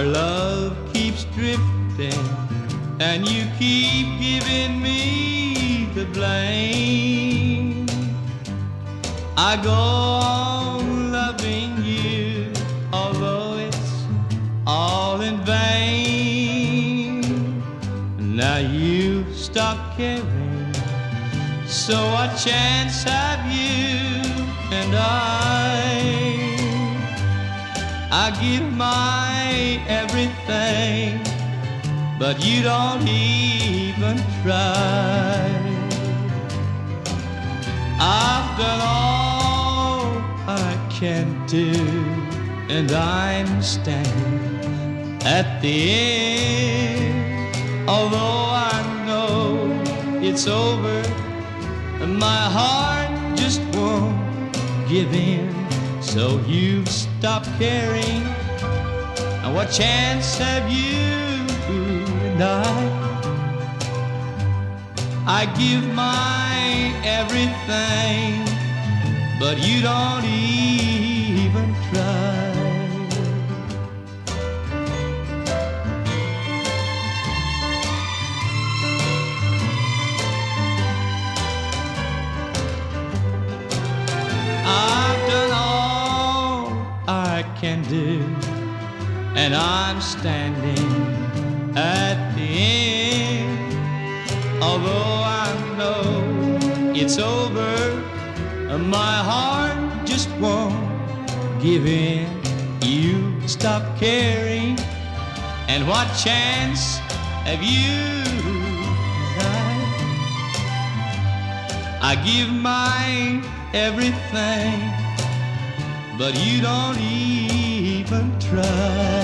Our love keeps drifting, and you keep giving me the blame. I go on loving you, although it's all in vain. Now you've stopped caring, so what chance have you and I give my everything, but you don't even try. I've done all I can do, and I'm standing at the end. Although I know it's over, my heart just won't give in. So you've stopped caring, and what chance have you and I give my everything, but you don't even try. I've done all I can do, and I'm standing at the end. Although I know it's over, my heart just won't give in. You stop caring, and what chance have you and I give my everything, but you don't even try.